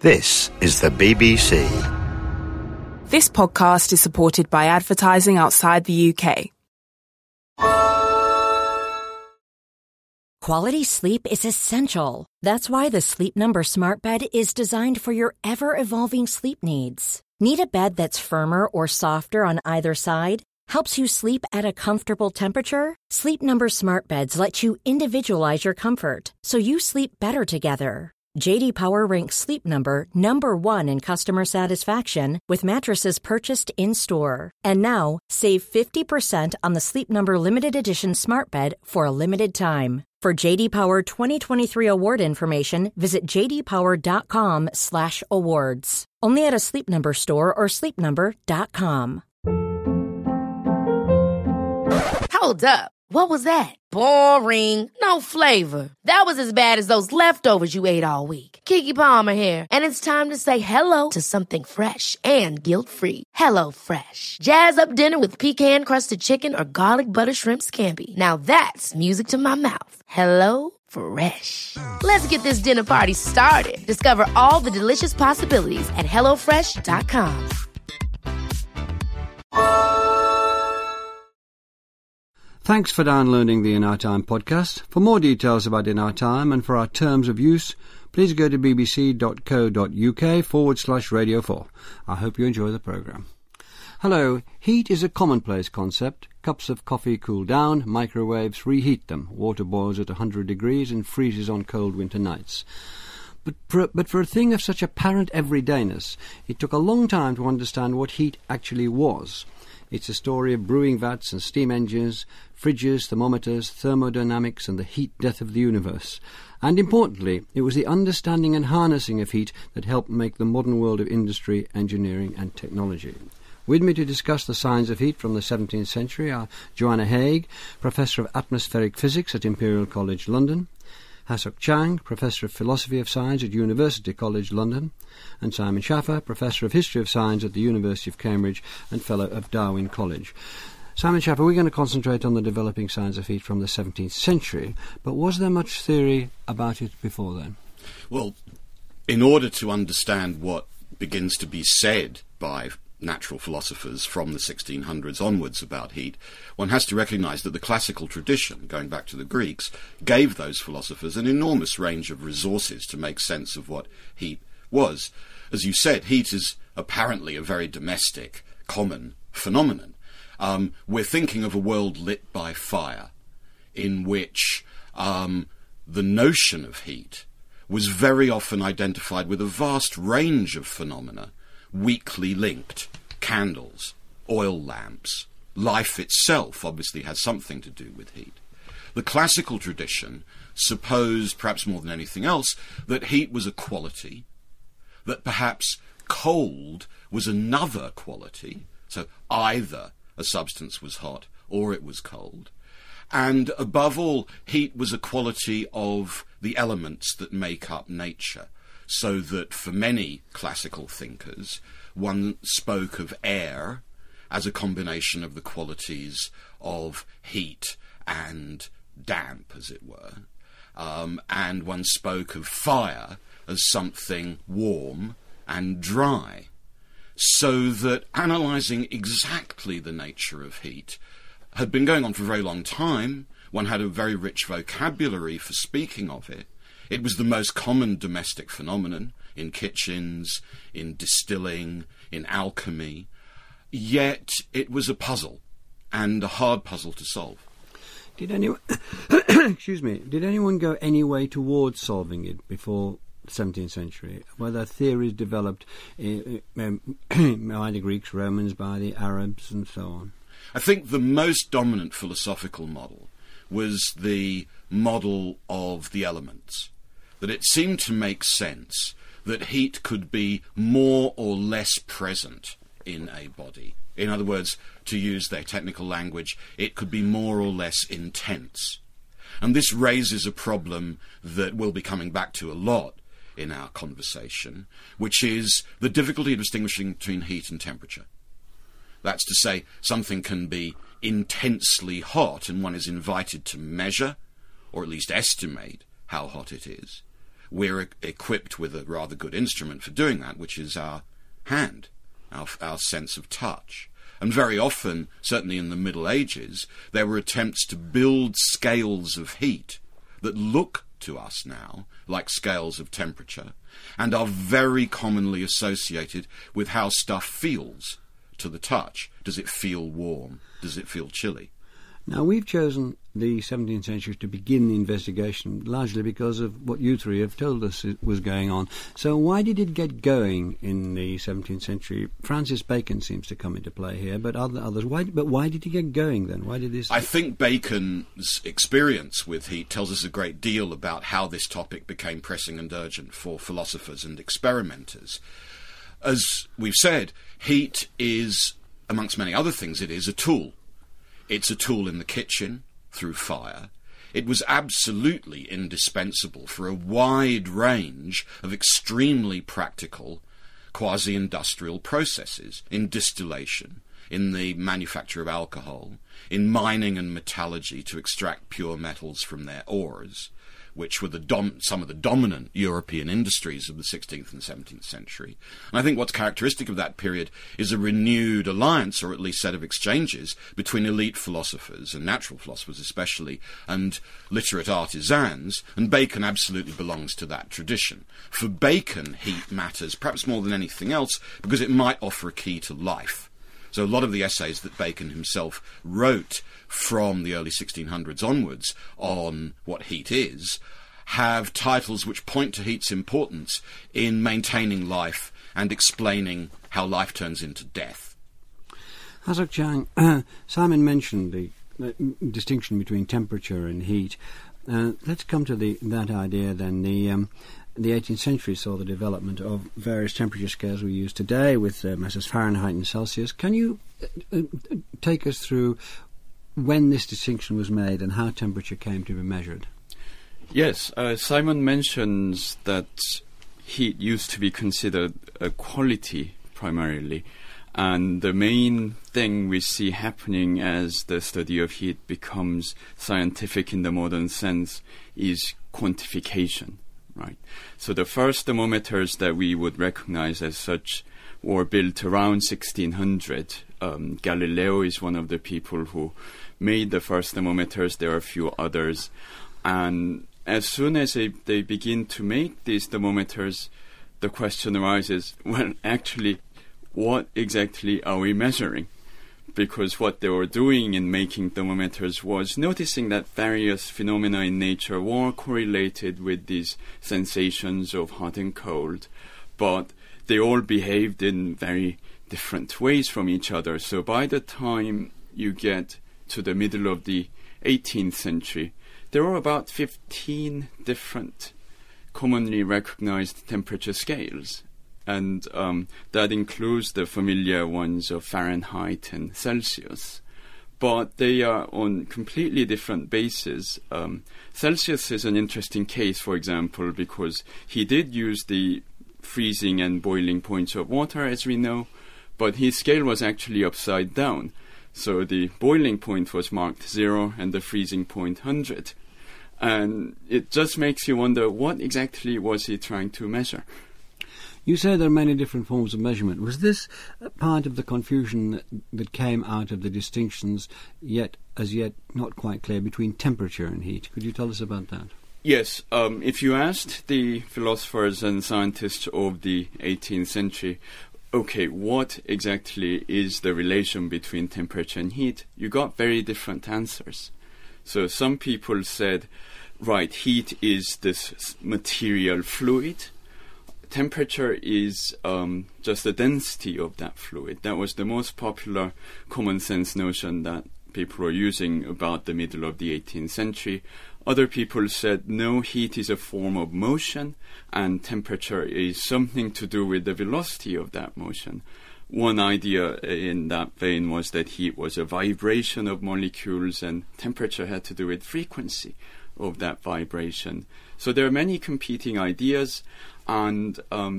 This is the BBC. This podcast is supported by advertising outside the UK. Quality sleep is essential. That's why the Sleep Number Smart Bed is designed for your ever-evolving sleep needs. Need a bed that's firmer or softer on either side? Helps you sleep at a comfortable temperature? Sleep Number Smart Beds let you individualize your comfort, so you sleep better together. J.D. Power ranks Sleep Number number 1 in customer satisfaction with mattresses purchased in-store. And now, save 50% on the Sleep Number Limited Edition Smart Bed for a limited time. For J.D. Power 2023 award information, visit jdpower.com/awards. Only at a Sleep Number store or sleepnumber.com. Hold up. What was that? Boring. No flavor. That was as bad as those leftovers you ate all week. Keke Palmer here, and it's time to say hello to something fresh and guilt-free. Hello Fresh. Jazz up dinner with pecan-crusted chicken or garlic butter shrimp scampi. Now that's music to my mouth. Hello Fresh. Let's get this dinner party started. Discover all the delicious possibilities at hellofresh.com. Thanks for downloading the In Our Time podcast. For more details about In Our Time and for our terms of use, please go to bbc.co.uk/Radio 4. I hope you enjoy the programme. Hello. Heat is a commonplace concept. Cups of coffee cool down, microwaves reheat them. Water boils at 100 degrees and freezes on cold winter nights. But for a thing of such apparent everydayness, it took a long time to understand what heat actually was. It's a story of brewing vats and steam engines, fridges, thermometers, thermodynamics, and the heat death of the universe. And importantly, it was the understanding and harnessing of heat that helped make the modern world of industry, engineering, and technology. With me to discuss the science of heat from the 17th century are Joanna Haigh, Professor of Atmospheric Physics at Imperial College London, Ha-Seok Chang, Professor of Philosophy of Science at University College London, and Simon Schaffer, Professor of History of Science at the University of Cambridge and Fellow of Darwin College. Simon Schaffer, we're going to concentrate on the developing science of heat from the 17th century, but was there much theory about it before then? Well, in order to understand what begins to be said by natural philosophers from the 1600s onwards about heat, one has to recognise that the classical tradition, going back to the Greeks, gave those philosophers an enormous range of resources to make sense of what heat was. As you said, heat is apparently a very domestic, common phenomenon. We're thinking of a world lit by fire, in which the notion of heat was very often identified with a vast range of phenomena, weakly linked. Candles, oil lamps, life itself obviously has something to do with heat. The classical tradition supposed, perhaps more than anything else, that heat was a quality, that perhaps cold was another quality, so either a substance was hot or it was cold, and above all, heat was a quality of the elements that make up nature, so that for many classical thinkers, one spoke of air as a combination of the qualities of heat and damp, as it were, and one spoke of fire as something warm and dry, so that analysing exactly the nature of heat had been going on for a very long time. One had a very rich vocabulary for speaking of it. It was the most common domestic phenomenon in kitchens, in distilling, in alchemy, yet it was a puzzle, and a hard puzzle to solve. Did anyone, did anyone go any way towards solving it before the 17th century? Were there theories developed by the Greeks, Romans, by the Arabs, and so on? I think the most dominant philosophical model was the model of the elements, that it seemed to make sense that heat could be more or less present in a body. In other words, to use their technical language, it could be more or less intense. And this raises a problem that we'll be coming back to a lot in our conversation, which is the difficulty of distinguishing between heat and temperature. That's to say, something can be intensely hot and one is invited to measure, or at least estimate, how hot it is, we're equipped with a rather good instrument for doing that, which is our hand, our sense of touch. And very often, certainly in the Middle Ages, there were attempts to build scales of heat that look to us now like scales of temperature and are very commonly associated with how stuff feels to the touch. Does it feel warm? Does it feel chilly? Now, we've chosen the 17th century to begin the investigation largely because of what you three have told us was going on. So why did it get going in the 17th century? Francis Bacon seems to come into play here, but others. Why did it get going then? Why did this? I think Bacon's experience with heat tells us a great deal about how this topic became pressing and urgent for philosophers and experimenters. As we've said, heat is, amongst many other things, it is a tool. It's a tool in the kitchen, through fire. It was absolutely indispensable for a wide range of extremely practical quasi-industrial processes in distillation, in the manufacture of alcohol, in mining and metallurgy to extract pure metals from their ores, which were some of the dominant European industries of the 16th and 17th century. And I think what's characteristic of that period is a renewed alliance, or at least set of exchanges, between elite philosophers, and natural philosophers especially, and literate artisans, and Bacon absolutely belongs to that tradition. For Bacon, heat matters, perhaps more than anything else, because it might offer a key to life. So a lot of the essays that Bacon himself wrote from the early 1600s onwards on what heat is have titles which point to heat's importance in maintaining life and explaining how life turns into death. Hasok Chang, Simon mentioned the distinction between temperature and heat. Let's come to that idea then. The 18th century saw the development of various temperature scales we use today with Messrs. Fahrenheit and Celsius. Can you take us through when this distinction was made and how temperature came to be measured? Yes, Simon mentions that heat used to be considered a quality primarily, and the main thing we see happening as the study of heat becomes scientific in the modern sense is quantification. Right. So the first thermometers that we would recognize as such were built around 1600. Galileo is one of the people who made the first thermometers. There are a few others. And as soon as they begin to make these thermometers, the question arises, well, actually, what exactly are we measuring? Because what they were doing in making thermometers was noticing that various phenomena in nature were correlated with these sensations of hot and cold, but they all behaved in very different ways from each other. So by the time you get to the middle of the 18th century, there were about 15 different commonly recognized temperature scales. And that includes the familiar ones of Fahrenheit and Celsius. But they are on completely different bases. Celsius is an interesting case, for example, because he did use the freezing and boiling points of water, as we know, but his scale was actually upside down. So the boiling point was marked 0 and the freezing point 100. And it just makes you wonder, what exactly was he trying to measure? You say there are many different forms of measurement. Was this part of the confusion that came out of the distinctions as yet not quite clear between temperature and heat? Could you tell us about that? Yes. If you asked the philosophers and scientists of the 18th century, okay, what exactly is the relation between temperature and heat, you got very different answers. So some people said, right, heat is this material fluid. Temperature is just the density of that fluid. That was the most popular common sense notion that people were using about the middle of the 18th century. Other people said, no, heat is a form of motion, and temperature is something to do with the velocity of that motion. One idea in that vein was that heat was a vibration of molecules, and temperature had to do with frequency of that vibration. So there are many competing ideas, and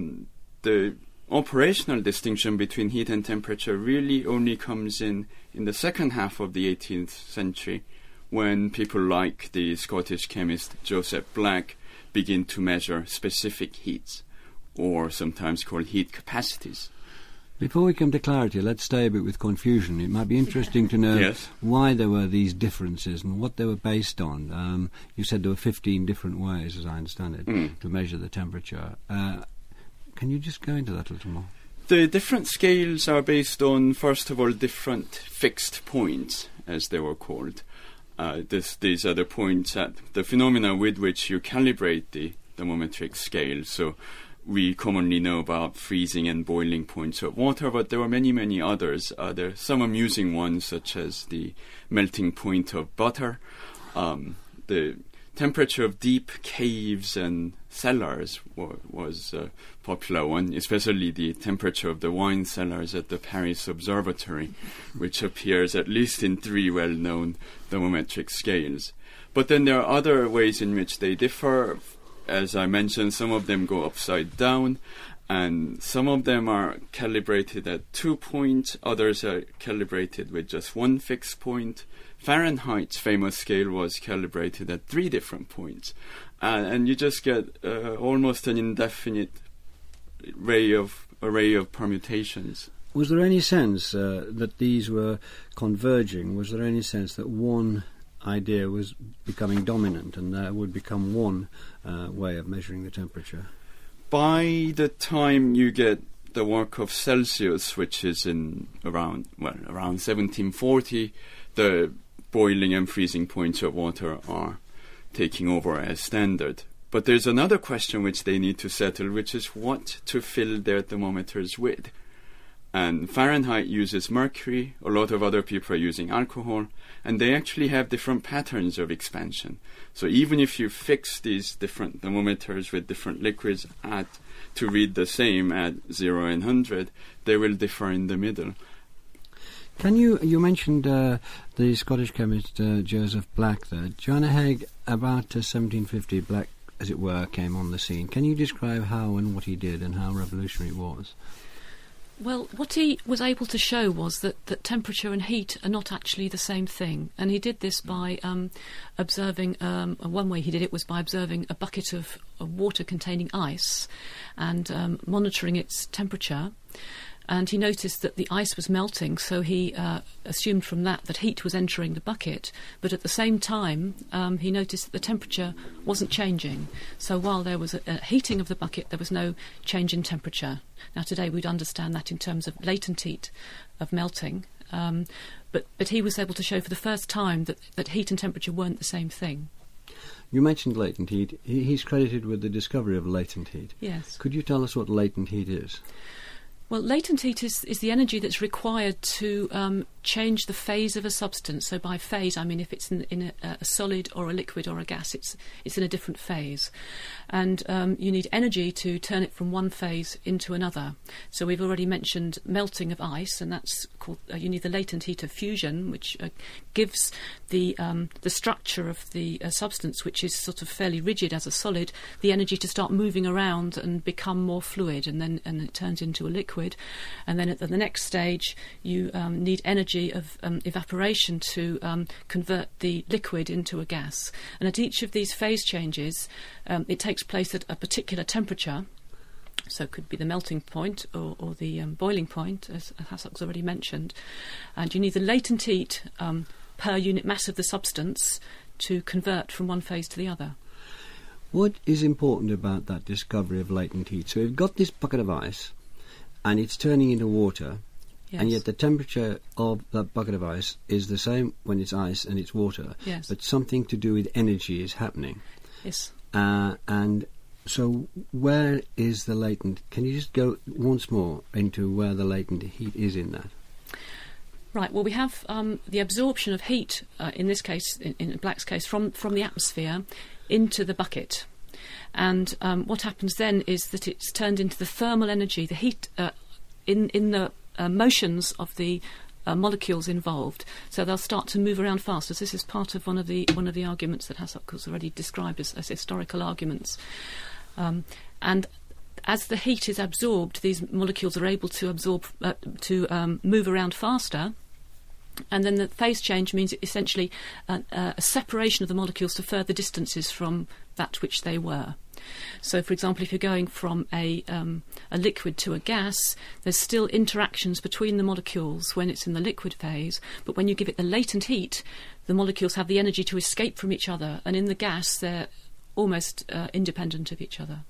the operational distinction between heat and temperature really only comes in the second half of the 18th century, when people like the Scottish chemist Joseph Black begin to measure specific heats, or sometimes called heat capacities. Before we come to clarity, let's stay a bit with confusion. It might be interesting to know why there were these differences and what they were based on. You said there were 15 different ways, as I understand it, to measure the temperature. Can you just go into that a little more? The different scales are based on, first of all, different fixed points, as they were called. These are the points at the phenomena with which you calibrate the thermometric scale. So we commonly know about freezing and boiling points of water, but there are many, many others. There are some amusing ones, such as the melting point of butter, the temperature of deep caves and cellars was a popular one, especially the temperature of the wine cellars at the Paris Observatory, which appears at least in 3 well-known thermometric scales. But then there are other ways in which they differ. As I mentioned, some of them go upside down, and some of them are calibrated at 2 points, others are calibrated with just 1 fixed point. Fahrenheit's famous scale was calibrated at 3 different points, and you just get almost an indefinite array of permutations. Was there any sense that these were converging? Was there any sense that one idea was becoming dominant and there would become one way of measuring the temperature? By the time you get the work of Celsius, which is in around 1740, the boiling and freezing points of water are taking over as standard. But there's another question which they need to settle, which is what to fill their thermometers with. And Fahrenheit uses mercury, a lot of other people are using alcohol, and they actually have different patterns of expansion. So even if you fix these different thermometers with different liquids to read the same at 0 and 100, they will differ in the middle. You mentioned the Scottish chemist Joseph Black there. Joanna Haigh, about 1750, Black, as it were, came on the scene. Can you describe how and what he did and how revolutionary it was? Well, what he was able to show was that temperature and heat are not actually the same thing. And he did this by observing, one way he did it was by observing a bucket of water containing ice and monitoring its temperature. And he noticed that the ice was melting, so he assumed from that heat was entering the bucket. But at the same time, he noticed that the temperature wasn't changing. So while there was a heating of the bucket, there was no change in temperature. Now today we'd understand that in terms of latent heat of melting. But he was able to show for the first time that heat and temperature weren't the same thing. You mentioned latent heat. He's credited with the discovery of latent heat. Yes. Could you tell us what latent heat is? Well, latent heat is the energy that's required to change the phase of a substance. So by phase, I mean if it's in a solid or a liquid or a gas, it's in a different phase. And you need energy to turn it from one phase into another. So we've already mentioned melting of ice, and that's called, you need the latent heat of fusion, which gives the structure of the substance, which is sort of fairly rigid as a solid, the energy to start moving around and become more fluid, and it turns into a liquid. And then at the next stage you need energy of evaporation to convert the liquid into a gas. And at each of these phase changes it takes place at a particular temperature. So it could be the melting point or the boiling point, as Hassok's already mentioned. And you need the latent heat per unit mass of the substance to convert from one phase to the other. What is important about that discovery of latent heat? So we've got this bucket of ice, and it's turning into water, yes. And yet the temperature of that bucket of ice is the same when it's ice and it's water, yes. But something to do with energy is happening. Yes. And so where is the latent... Can you just go once more into where the latent heat is in that? Right, well, we have the absorption of heat, in this case, in Black's case, from the atmosphere into the bucket. And what happens then is that it's turned into the thermal energy, the heat in the motions of the molecules involved. So they'll start to move around faster. So this is part of one of the arguments that Hassok has already described as historical arguments. And as the heat is absorbed, these molecules are able to move around faster. And then the phase change means essentially a separation of the molecules to further distances from that which they were. So, for example, if you're going from a liquid to a gas, there's still interactions between the molecules when it's in the liquid phase, but when you give it the latent heat, the molecules have the energy to escape from each other, and in the gas they're almost independent of each other.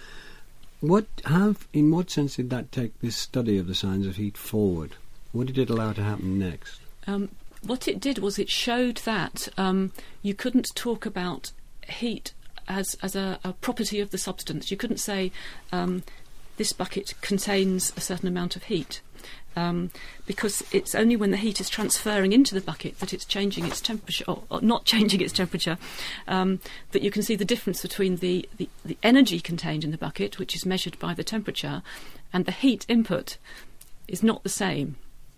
In what sense did that take this study of the signs of heat forward? What did it allow to happen next? What it did was it showed that you couldn't talk about heat as a property of the substance. You couldn't say this bucket contains a certain amount of heat, because it's only when the heat is transferring into the bucket that it's changing its temperature, or not changing its temperature, that you can see the difference between the energy contained in the bucket, which is measured by the temperature, and the heat input is not the same.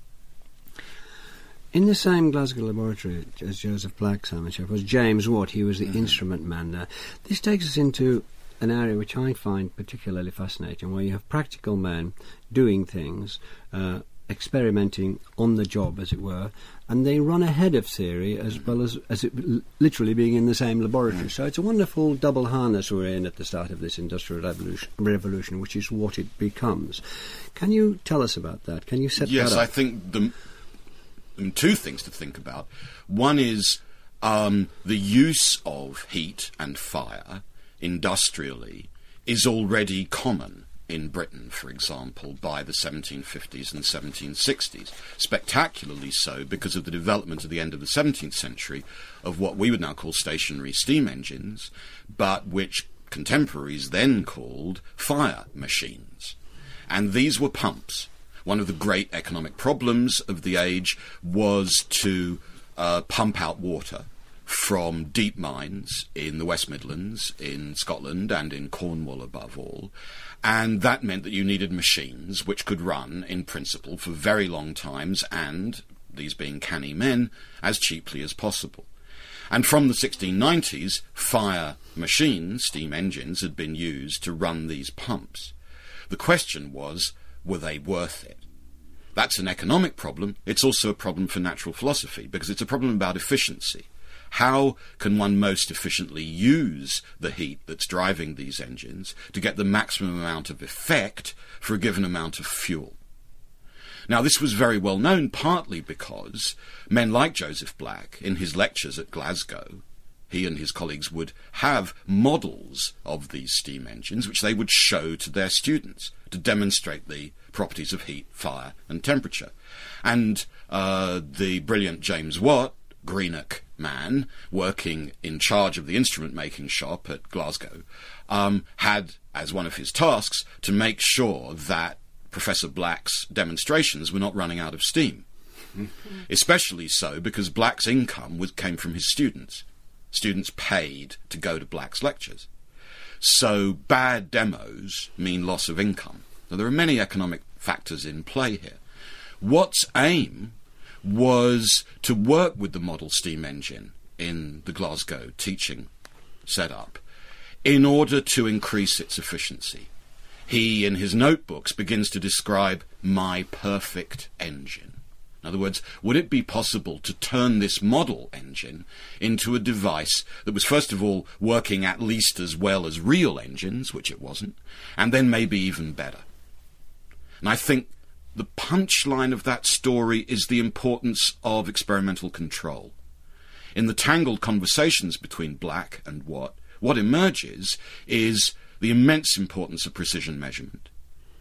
In the same Glasgow laboratory as Joseph Black's amateur was James Watt. He was the instrument man there. This takes us into an area which I find particularly fascinating, where you have practical men doing things, experimenting on the job, as it were, and they run ahead of theory as well as it literally being in the same laboratory. So it's a wonderful double harness we're in at the start of this industrial revolution, which is what it becomes. Can you tell us about that? Can you set that up? Yes, I think two things to think about. One is the use of heat and fire industrially is already common in Britain, for example, by the 1750s and 1760s. Spectacularly so because of the development at the end of the 17th century of what we would now call stationary steam engines, but which contemporaries then called fire machines. And these were pumps. One of the great economic problems of the age was to pump out water from deep mines in the West Midlands, in Scotland and in Cornwall above all, and that meant that you needed machines which could run, in principle, for very long times and, these being canny men, as cheaply as possible. And from the 1690s, fire machines, steam engines, had been used to run these pumps. The question was, were they worth it? That's an economic problem. It's also a problem for natural philosophy, because it's a problem about efficiency. How can one most efficiently use the heat that's driving these engines to get the maximum amount of effect for a given amount of fuel? Now, this was very well known partly because men like Joseph Black, in his lectures at Glasgow, he and his colleagues would have models of these steam engines which they would show to their students to demonstrate the properties of heat, fire and temperature. And the brilliant James Watt, Greenock man, working in charge of the instrument-making shop at Glasgow, had as one of his tasks to make sure that Professor Black's demonstrations were not running out of steam. Especially so because Black's income came from his students. Students paid to go to Black's lectures. So bad demos mean loss of income. Now, there are many economic factors in play here. Watt's aim was to work with the model steam engine in the Glasgow teaching setup in order to increase its efficiency. He, in his notebooks, begins to describe my perfect engine. In other words, would it be possible to turn this model engine into a device that was, first of all, working at least as well as real engines, which it wasn't, and then maybe even better? And I think the punchline of that story is the importance of experimental control. In the tangled conversations between Black and Watt, what emerges is the immense importance of precision measurement,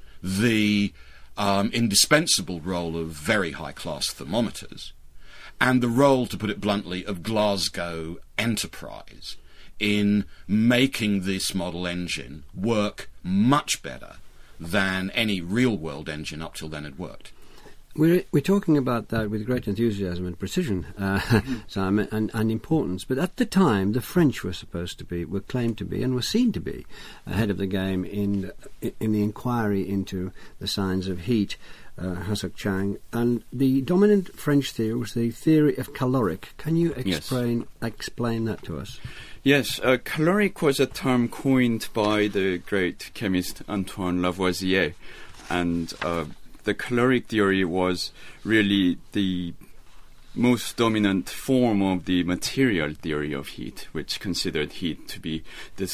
the indispensable role of very high-class thermometers, and the role, to put it bluntly, of Glasgow enterprise in making this model engine work much better than any real-world engine up till then had worked. We're talking about that with great enthusiasm and precision, Simon, and importance. But at the time, the French were claimed to be, and were seen to be ahead of the game in the inquiry into the signs of heat. Hasok Chang, and the dominant French theory was the theory of caloric. Can you explain that to us? Yes, caloric was a term coined by the great chemist Antoine Lavoisier, and the caloric theory was really the most dominant form of the material theory of heat, which considered heat to be this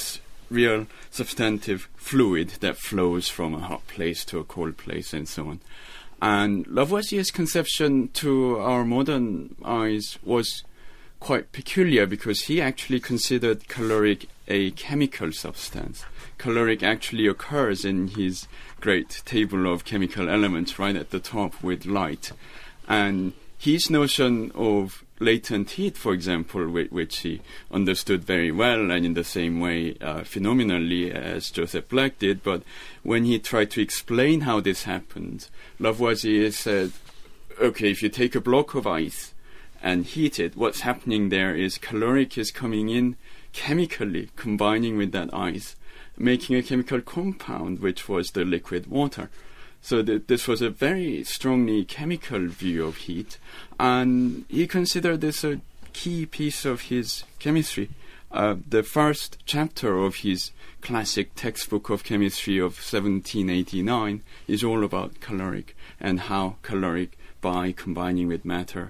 real substantive fluid that flows from a hot place to a cold place and so on. And Lavoisier's conception to our modern eyes was quite peculiar because he actually considered caloric a chemical substance. Caloric actually occurs in his great table of chemical elements right at the top with light. And his notion of latent heat, for example, which he understood very well and in the same way phenomenally as Joseph Black did, but when he tried to explain how this happened, Lavoisier said, okay, if you take a block of ice and heat it, what's happening there is caloric is coming in chemically, combining with that ice, making a chemical compound, which was the liquid water. So this was a very strongly chemical view of heat, and he considered this a key piece of his chemistry. The first chapter of his classic textbook of chemistry of 1789 is all about caloric and how caloric, by combining with matter,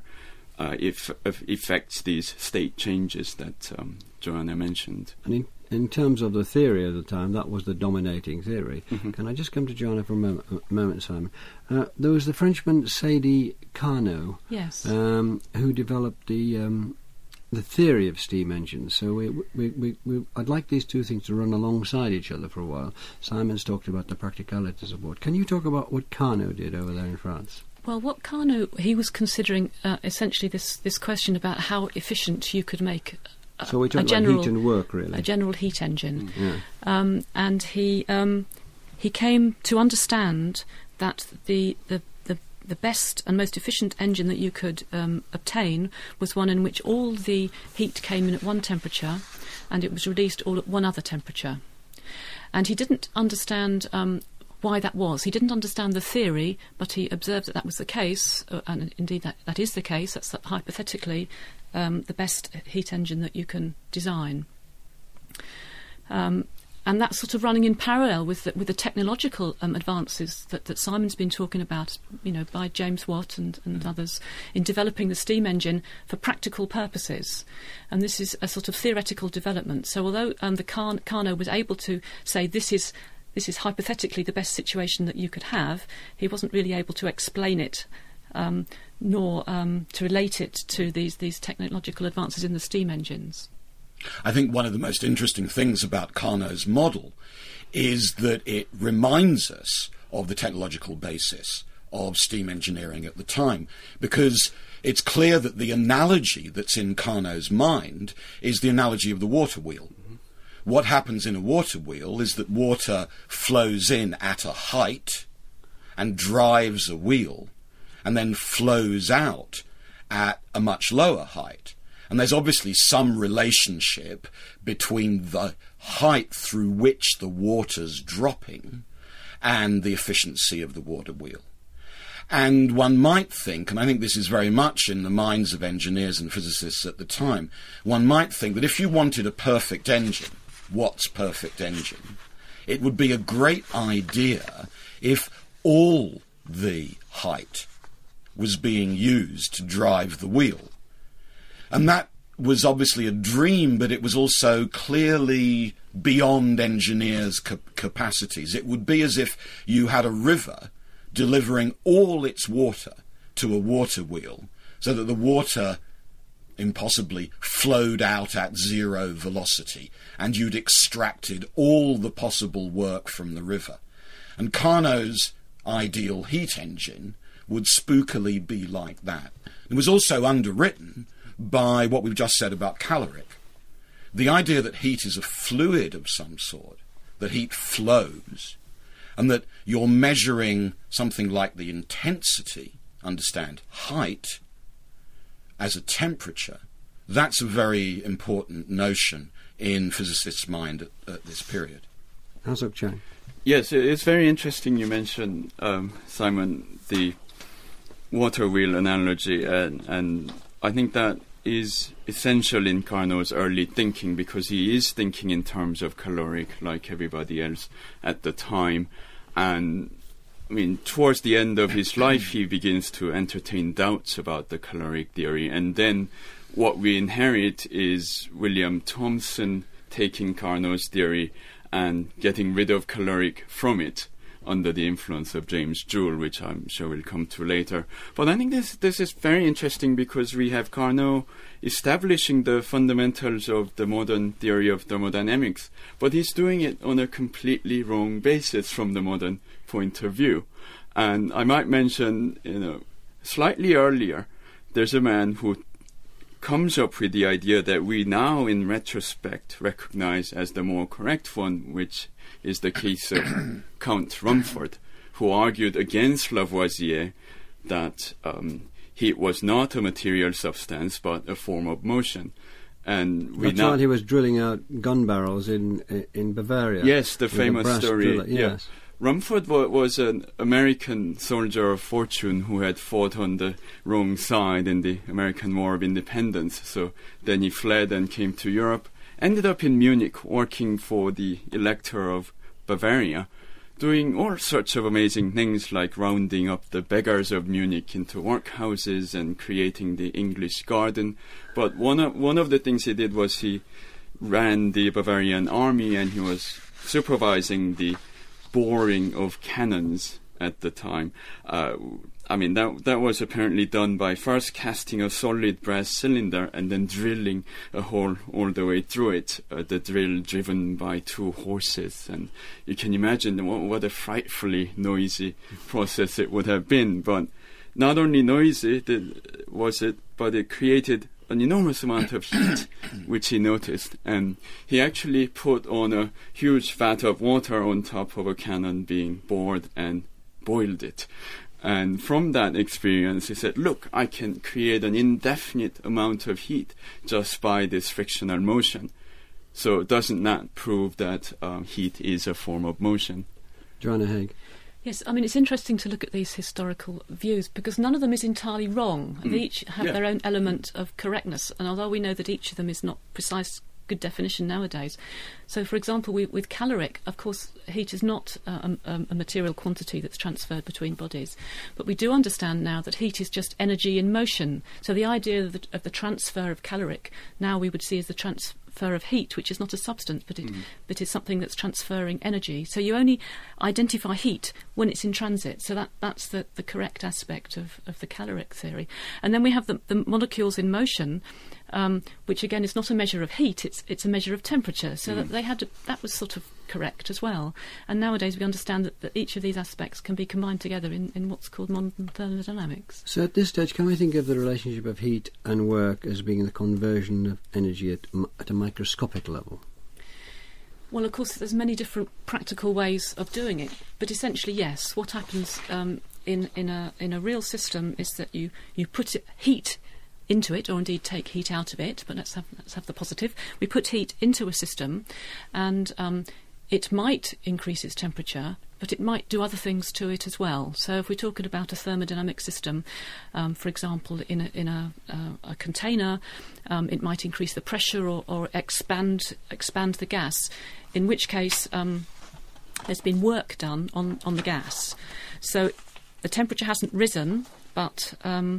affects these state changes that Joanna mentioned. And in terms of the theory of the time, that was the dominating theory. Mm-hmm. Can I just come to Joanna for a moment, Simon? There was the Frenchman Sadi Carnot, yes, who developed the theory of steam engines. So I'd like these two things to run alongside each other for a while. Simon's talked about the practicalities of what. Can you talk about what Carnot did over there in France? Well, what Carnot, he was considering essentially this question about how efficient you could make so we're talking about heat and work, really. A general heat engine. Yeah. And he came to understand that the best and most efficient engine that you could obtain was one in which all the heat came in at one temperature and it was released all at one other temperature. And he didn't understand why that was. He didn't understand the theory, but he observed that was the case, and indeed that is the case. That's hypothetically the best heat engine that you can design. And that's sort of running in parallel with the technological advances that Simon's been talking about, by James Watt and others, in developing the steam engine for practical purposes. And this is a sort of theoretical development. So although the Carnot was able to say this is hypothetically the best situation that you could have, he wasn't really able to explain it, nor to relate it to these technological advances in the steam engines. I think one of the most interesting things about Carnot's model is that it reminds us of the technological basis of steam engineering at the time, because it's clear that the analogy that's in Carnot's mind is the analogy of the water wheel. What happens in a water wheel is that water flows in at a height and drives a wheel and then flows out at a much lower height. And there's obviously some relationship between the height through which the water's dropping and the efficiency of the water wheel. And one might think, and I think this is very much in the minds of engineers and physicists at the time, one might think that if you wanted a perfect engine, Watt's perfect engine, it would be a great idea if all the height was being used to drive the wheel. And that was obviously a dream, but it was also clearly beyond engineers' capacities. It would be as if you had a river delivering all its water to a water wheel, so that the water impossibly flowed out at zero velocity, and you'd extracted all the possible work from the river. And Carnot's ideal heat engine would spookily be like that. It was also underwritten by what we've just said about caloric. The idea that heat is a fluid of some sort, that heat flows, and that you're measuring something like the intensity, understand, height, as a temperature, that's a very important notion in physicists' mind at this period. Azok Chang. Yes, it's very interesting you mentioned, Simon, the water wheel analogy, and I think that is essential in Carnot's early thinking, because he is thinking in terms of caloric like everybody else at the time. And I mean, towards the end of his life, he begins to entertain doubts about the caloric theory. And then what we inherit is William Thomson taking Carnot's theory and getting rid of caloric from it under the influence of James Joule, which I'm sure we'll come to later. But I think this is very interesting because we have Carnot establishing the fundamentals of the modern theory of thermodynamics, but he's doing it on a completely wrong basis from the modern point of view. And I might mention, slightly earlier, there's a man who comes up with the idea that we now, in retrospect, recognize as the more correct one, which is the case of Count Rumford, who argued against Lavoisier that heat was not a material substance but a form of motion. And that's right, he was drilling out gun barrels in Bavaria. Yes, the famous story. Driller, yes. Yeah. Rumford was an American soldier of fortune who had fought on the wrong side in the American War of Independence. So then he fled and came to Europe, ended up in Munich working for the Elector of Bavaria, doing all sorts of amazing things like rounding up the beggars of Munich into workhouses and creating the English Garden. But one of the things he did was he ran the Bavarian army, and he was supervising the boring of cannons at the time. That was apparently done by first casting a solid brass cylinder and then drilling a hole all the way through it, the drill driven by 2 horses. And you can imagine what a frightfully noisy process it would have been. But not only noisy was it, but it created an enormous amount of heat, which he noticed, and he actually put on a huge vat of water on top of a cannon being bored and boiled it. And from that experience, he said, look, I can create an indefinite amount of heat just by this frictional motion. So doesn't that prove that heat is a form of motion? Joanna Haigh. Yes, it's interesting to look at these historical views because none of them is entirely wrong. They each have their own element of correctness, and although we know that each of them is not precise, good definition nowadays. So, for example, with caloric, of course, heat is not a material quantity that's transferred between bodies, but we do understand now that heat is just energy in motion. So the idea of the transfer of caloric now we would see as the transfer of heat, which is not a substance, but is something that's transferring energy. So you only identify heat when it's in transit. So that's the correct aspect of the caloric theory. And then we have the molecules in motion, which again is not a measure of heat; it's a measure of temperature. So that was sort of correct as well. And nowadays we understand that each of these aspects can be combined together in what's called modern thermodynamics. So at this stage, can we think of the relationship of heat and work as being the conversion of energy at a microscopic level? Well, of course, there's many different practical ways of doing it, but essentially, yes. What happens in a real system is that you put heat into it, or indeed take heat out of it. But let's have the positive. We put heat into a system, and it might increase its temperature, but it might do other things to it as well. So if we're talking about a thermodynamic system, for example, in a container, it might increase the pressure or expand the gas, in which case there's been work done on the gas. So the temperature hasn't risen, but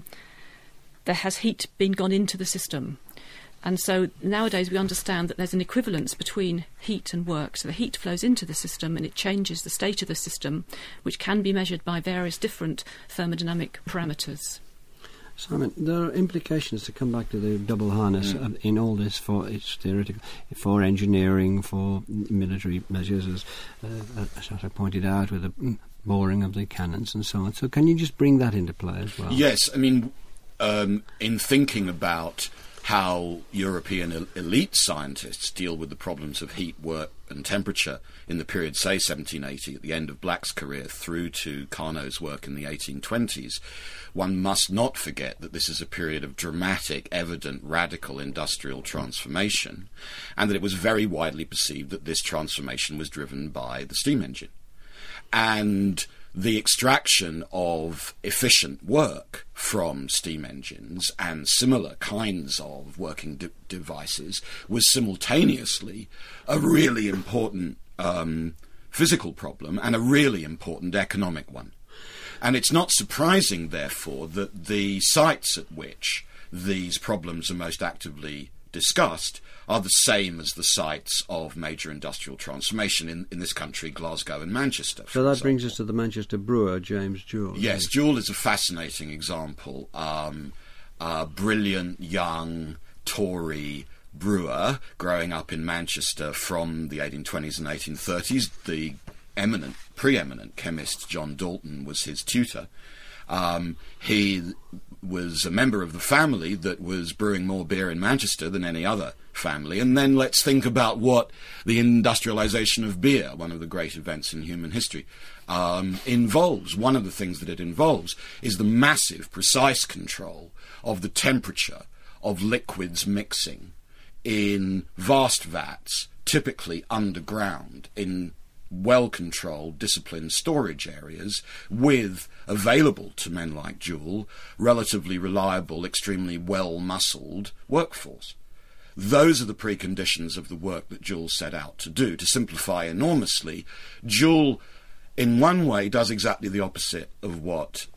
there has heat been gone into the system. And so nowadays we understand that there's an equivalence between heat and work. So the heat flows into the system and it changes the state of the system, which can be measured by various different thermodynamic parameters. Simon, there are implications, to come back to the double harness, in all this, for its theoretical, for engineering, for military measures, as I pointed out, with the boring of the cannons and so on. So can you just bring that into play as well? Yes, in thinking about how European elite scientists deal with the problems of heat, work and temperature in the period, say, 1780, at the end of Black's career, through to Carnot's work in the 1820s, one must not forget that this is a period of dramatic, evident, radical industrial transformation, and that it was very widely perceived that this transformation was driven by the steam engine. And the extraction of efficient work from steam engines and similar kinds of working devices was simultaneously a really important physical problem and a really important economic one. And it's not surprising, therefore, that the sites at which these problems are most actively discussed are the same as the sites of major industrial transformation in this country, Glasgow and Manchester. So that brings us to the Manchester brewer, James Joule. Yes, Joule is a fascinating example. Brilliant, young, Tory brewer growing up in Manchester from the 1820s and 1830s. The preeminent chemist John Dalton was his tutor. He was a member of the family that was brewing more beer in Manchester than any other family. And then let's think about what the industrialization of beer, one of the great events in human history, involves. One of the things that it involves is the massive, precise control of the temperature of liquids mixing in vast vats, typically underground, in well-controlled, disciplined storage areas with, available to men like Joule, relatively reliable, extremely well-muscled workforce. Those are the preconditions of the work that Joule set out to do. To simplify enormously, Joule, in one way, does exactly the opposite of what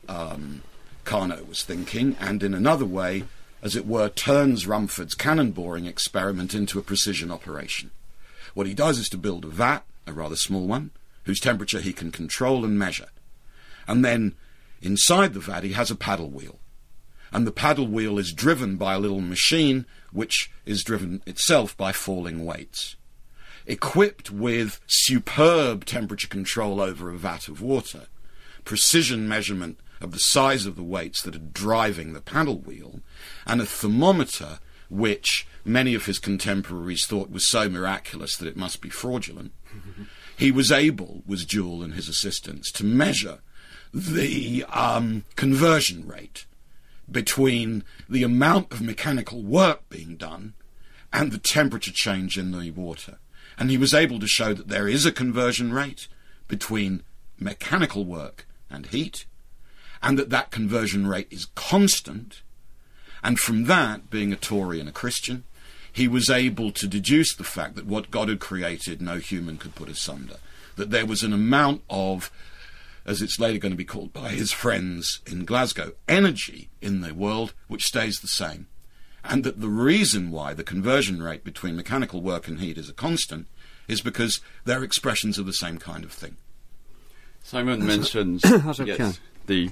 Carnot was thinking, and in another way, as it were, turns Rumford's cannon boring experiment into a precision operation. What he does is to build a vat, a rather small one, whose temperature he can control and measure. And then, inside the vat, he has a paddle wheel. And the paddle wheel is driven by a little machine, which is driven itself by falling weights. Equipped with superb temperature control over a vat of water, precision measurement of the size of the weights that are driving the paddle wheel, and a thermometer which many of his contemporaries thought was so miraculous that it must be fraudulent, he was able, was Joule and his assistants, to measure the conversion rate between the amount of mechanical work being done and the temperature change in the water. And he was able to show that there is a conversion rate between mechanical work and heat, and that conversion rate is constant. And from that, being a Tory and a Christian, he was able to deduce the fact that what God had created, no human could put asunder. That there was an amount of, as it's later going to be called by his friends in Glasgow, energy in the world which stays the same. And that the reason why the conversion rate between mechanical work and heat is a constant is because they're expressions of the same kind of thing. Simon mentions yes, the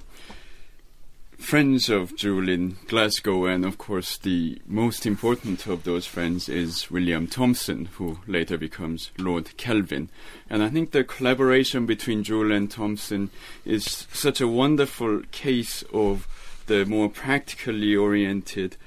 friends of Joule in Glasgow, and of course the most important of those friends is William Thomson, who later becomes Lord Kelvin. And I think the collaboration between Joule and Thomson is such a wonderful case of the more practically oriented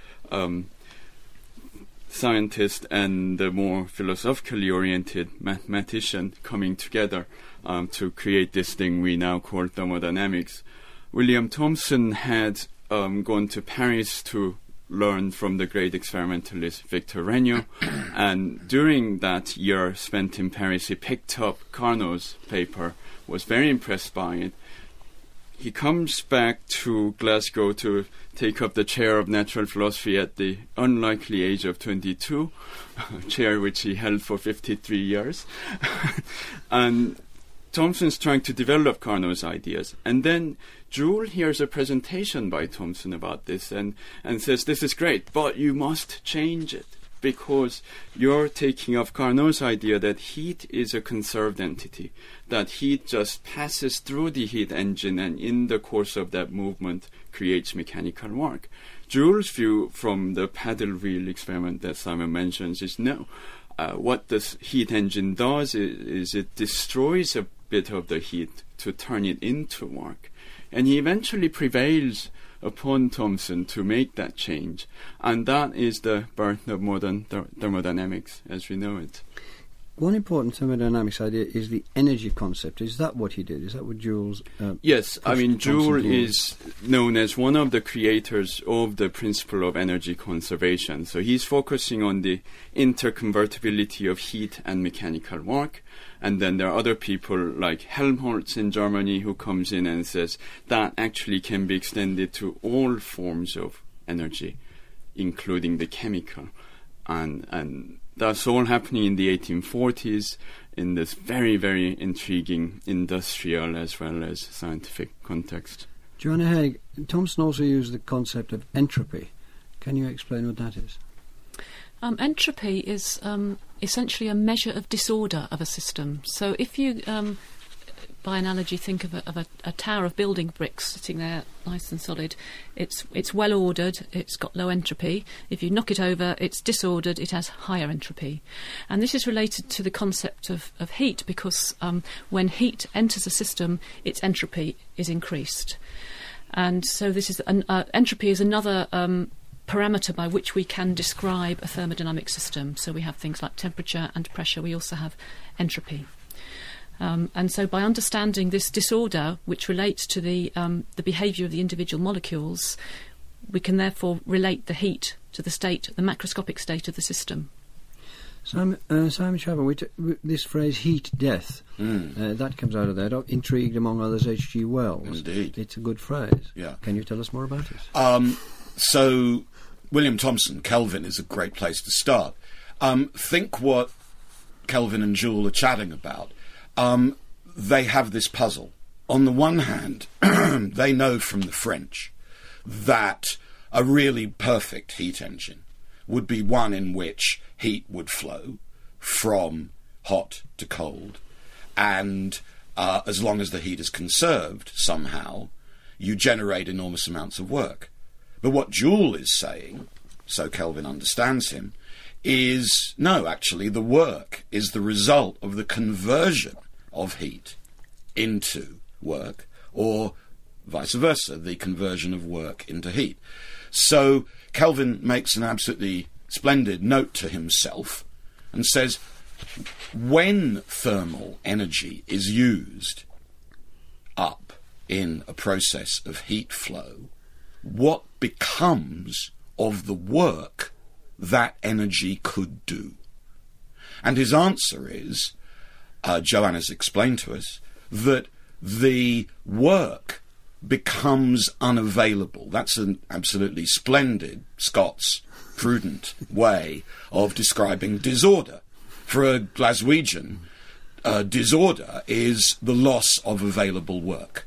scientist and the more philosophically oriented mathematician coming together to create this thing we now call thermodynamics. William Thomson had gone to Paris to learn from the great experimentalist Victor Regnault, and during that year spent in Paris, he picked up Carnot's paper, was very impressed by it. He comes back to Glasgow to take up the chair of natural philosophy at the unlikely age of 22, a chair which he held for 53 years. And Thomson's trying to develop Carnot's ideas. And then Joule hears a presentation by Thomson about this and says, this is great, but you must change it, because you're taking up Carnot's idea that heat is a conserved entity, that heat just passes through the heat engine and in the course of that movement creates mechanical work. Joule's view from the paddle wheel experiment that Simon mentions is no. What this heat engine does is it destroys a bit of the heat to turn it into work. And he eventually prevails upon Thomson to make that change. And that is the birth of modern thermodynamics as we know it. One important thermodynamics idea is the energy concept. Is that what he did? Is that what Joule's... yes, I mean, Joule is known as one of the creators of the principle of energy conservation. So he's focusing on the interconvertibility of heat and mechanical work. And then there are other people like Helmholtz in Germany who comes in and says that actually can be extended to all forms of energy, including the chemical. And that's all happening in the 1840s in this very, very intriguing industrial as well as scientific context. Joanna Haig, Thomson also used the concept of entropy. Can you explain what that is? Entropy is essentially a measure of disorder of a system. So if you, by analogy, think of a tower of building bricks sitting there nice and solid, it's well ordered, it's got low entropy. If you knock it over, it's disordered, it has higher entropy. And this is related to the concept of heat, because when heat enters a system, its entropy is increased. And so this is entropy is another parameter by which we can describe a thermodynamic system. So we have things like temperature and pressure. We also have entropy. And so by understanding this disorder, which relates to the behaviour of the individual molecules, we can therefore relate the heat to the macroscopic state of the system. Simon Chapman, this phrase "heat death," that comes out of that. Intrigued, among others, H.G. Wells. Indeed. It's a good phrase. Yeah. Can you tell us more about it? So, William Thomson, Kelvin is a great place to start. Think what Kelvin and Joule are chatting about. They have this puzzle. On the one hand, they know from the French that a really perfect heat engine would be one in which heat would flow from hot to cold, and as long as the heat is conserved somehow, you generate enormous amounts of work. But what Joule is saying, so Kelvin understands him, is no, actually the work is the result of the conversion of heat into work, or vice versa, the conversion of work into heat. So Kelvin makes an absolutely splendid note to himself and says, when thermal energy is used up in a process of heat flow, what becomes of the work that energy could do? And his answer is, Johannes explained to us, that the work becomes unavailable. That's an absolutely splendid Scots prudent way of describing disorder. For a Glaswegian, disorder is the loss of available work.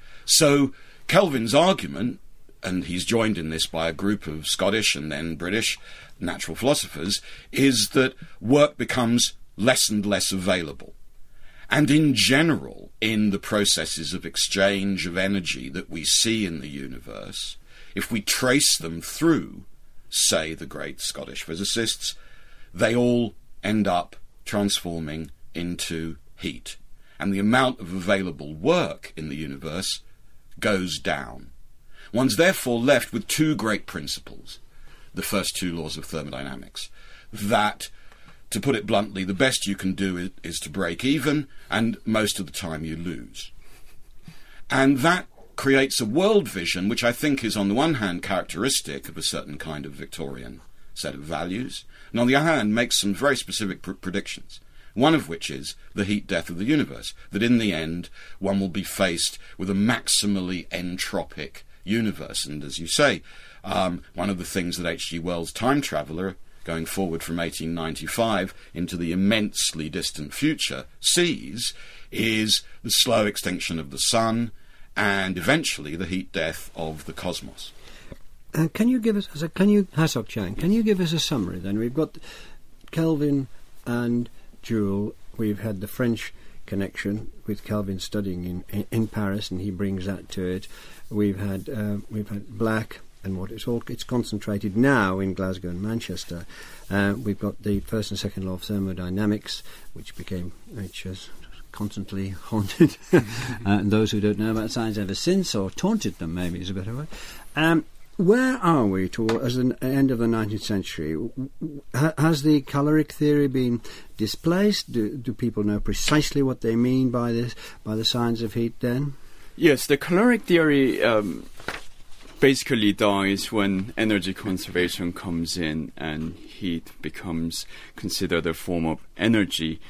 So Kelvin's argument, and he's joined in this by a group of Scottish and then British natural philosophers, is that work becomes less and less available. And in general, in the processes of exchange of energy that we see in the universe, if we trace them through, say, the great Scottish physicists, they all end up transforming into heat. And the amount of available work in the universe goes down. One's therefore left with two great principles, the first two laws of thermodynamics, that, to put it bluntly, the best you can do is to break even, and most of the time you lose. And that creates a world vision which I think is on the one hand characteristic of a certain kind of Victorian set of values, and on the other hand makes some very specific predictions, one of which is the heat death of the universe, that in the end one will be faced with a maximally entropic universe. And as you say, one of the things that H.G. Wells, time traveller, going forward from 1895 into the immensely distant future, sees is the slow extinction of the sun and eventually the heat death of the cosmos. Can you give us, Hasok Chang, can you give us a summary then? We've got Kelvin and Joule. We've had the French connection with Kelvin studying in Paris, and he brings that to it. We've had Black, and it's concentrated now in Glasgow and Manchester. We've got the first and second law of thermodynamics, which has constantly haunted those who don't know about science ever since, or taunted them, maybe is a better word. Where are we towards the end of the 19th century? Has the caloric theory been displaced? Do people know precisely what they mean by this, by the science of heat then? Yes, the caloric theory basically dies when energy conservation comes in and heat becomes considered a form of energy,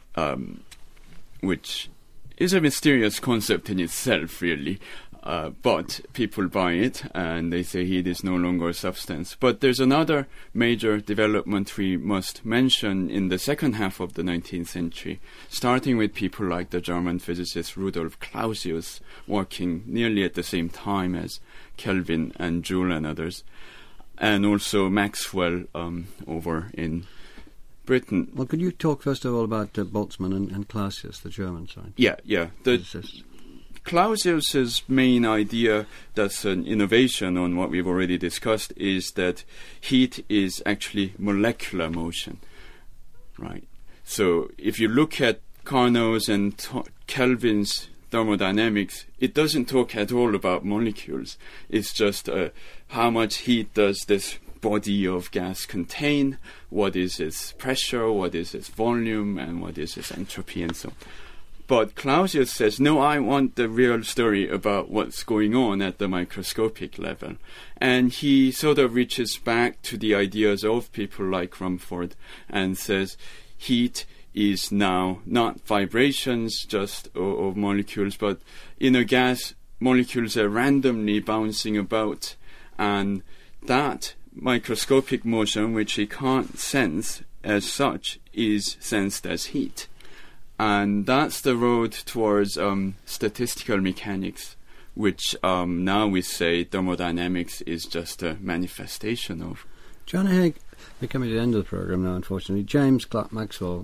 which is a mysterious concept in itself, really. But people buy it and they say heat is no longer a substance. But there's another major development we must mention in the second half of the 19th century, starting with people like the German physicist Rudolf Clausius, working nearly at the same time as Kelvin and Joule and others. and also Maxwell over in Britain. Well, could you talk first of all about Boltzmann and Clausius, the German side? Yeah. Clausius's main idea, that's an innovation on what we've already discussed, is that heat is actually molecular motion, right? So if you look at Carnot's and Kelvin's thermodynamics, it doesn't talk at all about molecules. It's just how much heat does this body of gas contain, what is its pressure, what is its volume, and what is its entropy, and so on. But Clausius says, no, I want the real story about what's going on at the microscopic level. And he sort of reaches back to the ideas of people like Rumford and says heat is now not vibrations just of molecules, but in a gas, molecules are randomly bouncing about. And that microscopic motion, which he can't sense as such, is sensed as heat. And that's the road towards statistical mechanics, which now we say thermodynamics is just a manifestation of. John Haig, we're coming to the end of the programme now, unfortunately. James Clerk Maxwell,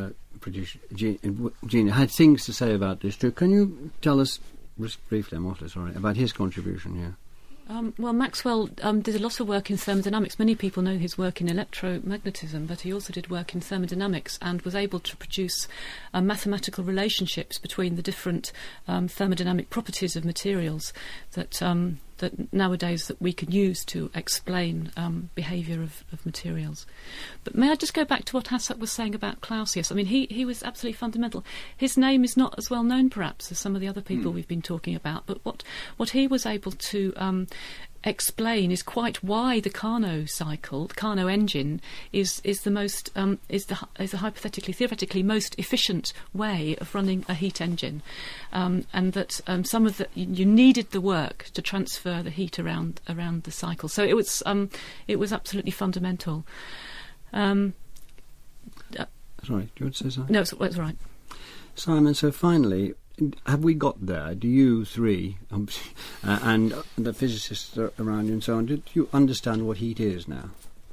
Gina, had things to say about this too. Can you tell us, briefly, I'm awfully sorry, about his contribution here? Well, Maxwell did a lot of work in thermodynamics. Many people know his work in electromagnetism, but he also did work in thermodynamics and was able to produce mathematical relationships between the different thermodynamic properties of materials that nowadays that we can use to explain behaviour of materials. But may I just go back to what Hasak was saying about Clausius? I mean, he was absolutely fundamental. His name is not as well known, perhaps, as some of the other people we've been talking about, but what he was able to explain is quite why the Carnot cycle, the Carnot engine, is the most is the theoretically most efficient way of running a heat engine, and that some of you needed the work to transfer the heat around the cycle. So it was absolutely fundamental. Sorry, do you want to say something? No, it's all right. Simon, so finally, have we got there? Do you three and the physicists around you and so on, do you understand what heat is now?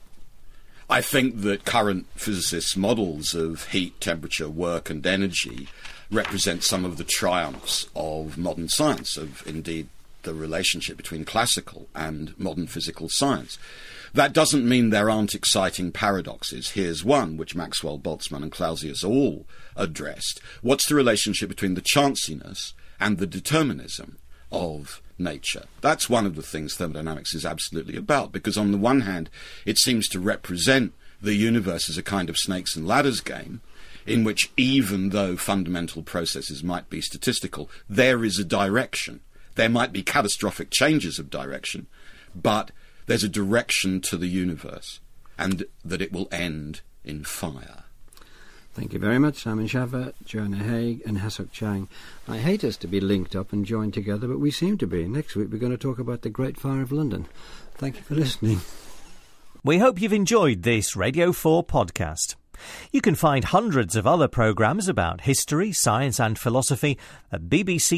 I think that current physicists' models of heat, temperature, work and energy represent some of the triumphs of modern science, of indeed the relationship between classical and modern physical science. That doesn't mean there aren't exciting paradoxes. Here's one, which Maxwell, Boltzmann and Clausius all addressed. What's the relationship between the chanciness and the determinism of nature? That's one of the things thermodynamics is absolutely about, because on the one hand, it seems to represent the universe as a kind of snakes and ladders game, in which even though fundamental processes might be statistical, there is a direction. There might be catastrophic changes of direction, but there's a direction to the universe, and that it will end in fire. Thank you very much, Simon Schaffer, Joanna Haig and Hasak Chang. I hate us to be linked up and joined together, but we seem to be. Next week we're going to talk about the Great Fire of London. Thank you for listening. We hope you've enjoyed this Radio 4 podcast. You can find hundreds of other programmes about history, science and philosophy at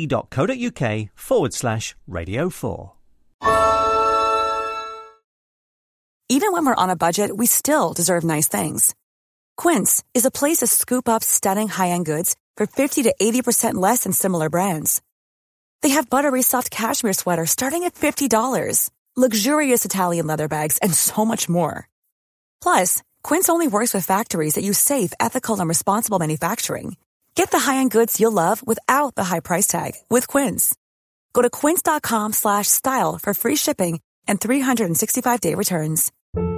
bbc.co.uk/Radio 4. Even when we're on a budget, we still deserve nice things. Quince is a place to scoop up stunning high-end goods for 50 to 80% less than similar brands. They have buttery soft cashmere sweaters starting at $50, luxurious Italian leather bags, and so much more. Plus, Quince only works with factories that use safe, ethical, and responsible manufacturing. Get the high-end goods you'll love without the high price tag with Quince. Go to quince.com/style for free shipping and 365-day returns.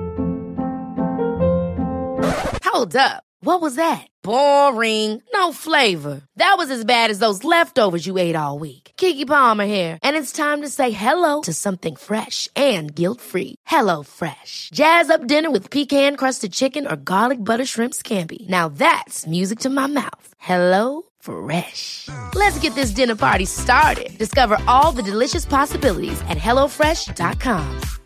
Hold up. What was that? Boring. No flavor. That was as bad as those leftovers you ate all week. Keke Palmer here, and it's time to say hello to something fresh and guilt-free. Hello Fresh. Jazz up dinner with pecan-crusted chicken or garlic butter shrimp scampi. Now that's music to my mouth. Hello Fresh. Let's get this dinner party started. Discover all the delicious possibilities at HelloFresh.com.